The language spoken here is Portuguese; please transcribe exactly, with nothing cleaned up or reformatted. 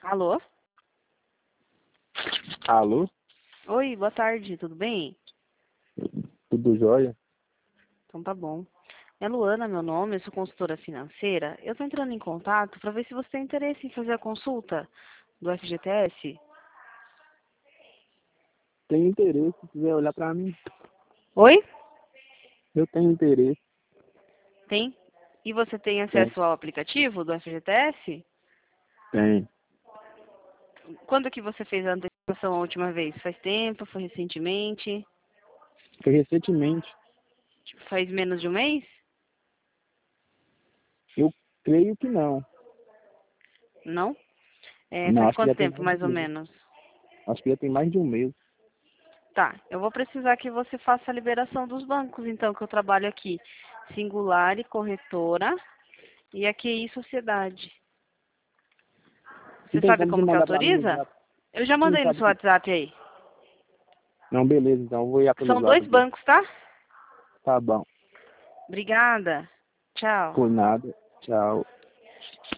Alô? Alô? Oi, boa tarde, tudo bem? Tudo jóia? Então tá bom. É Luana, meu nome, eu sou consultora financeira. Eu tô entrando em contato para ver se você tem interesse em fazer a consulta do F G T S. Tenho interesse, se quiser olhar pra mim. Oi? Eu tenho interesse. Tem? E você tem Tem. acesso ao aplicativo do F G T S? Tem. Quando que você fez a antecipação a última vez? Faz tempo? Foi recentemente? Foi recentemente. Tipo, faz menos de um mês? Eu creio que não. Não? É, Não, faz acho que quanto já tem tempo, mais de mais ou um mês. menos? Acho que já tem mais de um mês. Tá, eu vou precisar que você faça a liberação dos bancos, então, que eu trabalho aqui. Singular e corretora e a Q I Sociedade. Não Você tem sabe como você como que mandar pra mim no autoriza? zap? Eu já Sim, mandei no sabe seu que... WhatsApp aí. Não, beleza, então eu vou ir pelo São zap dois aqui. bancos, tá? Tá bom. Obrigada. Tchau. Por nada. Tchau.